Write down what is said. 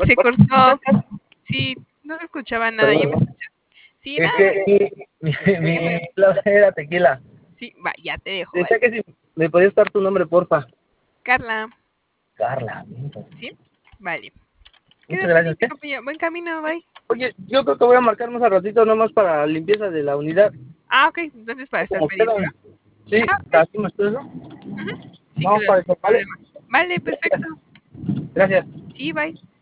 Se cortó. Sí, no se escuchaba nada. ¿Ya me Perdón. escuchas? Sí, Es nada, que mi clave era tequila. sí, va, ya te dejo, Decía vale. que si me podías dar tu nombre, porfa. Carla, Carla. ¿sí? Vale. Queda Muchas gracias, pendiente, ¿eh? compañero. Buen camino, bye. Oye, yo creo que voy a marcar más al ratito nomás para limpieza de la unidad. Ah, ok, entonces para estar Como pendiente, quedan. ¿va? Sí, Ah, ok. así me estoy, ¿no? Ujú. Sí, Vamos claro, para sin eso, ¿vale? problema. Vale, perfecto. Gracias. Sí, bye.